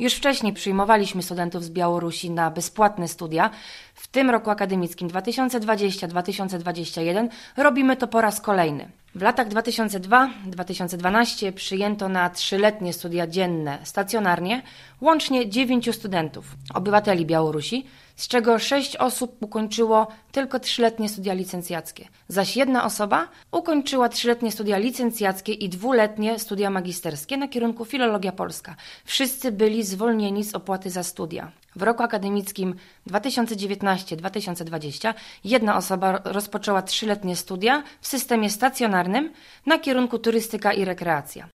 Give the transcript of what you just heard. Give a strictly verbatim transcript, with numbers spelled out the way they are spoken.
Już wcześniej przyjmowaliśmy studentów z Białorusi na bezpłatne studia. W tym roku akademickim dwa tysiące dwudziestym do dwa tysiące dwudziestego pierwszego robimy to po raz kolejny. W latach dwa tysiące drugi do dwa tysiące dwunastego przyjęto na trzyletnie studia dzienne stacjonarnie łącznie dziewięciu studentów, obywateli Białorusi, z czego sześć osób ukończyło tylko trzyletnie studia licencjackie, zaś jedna osoba ukończyła trzyletnie studia licencjackie i dwuletnie studia magisterskie na kierunku Filologia Polska. Wszyscy byli zwolnieni z opłaty za studia. W roku akademickim dwa tysiące dziewiętnastym do dwa tysiące dwudziestego jedna osoba rozpoczęła trzyletnie studia w systemie stacjonarnym na kierunku turystyka i rekreacja.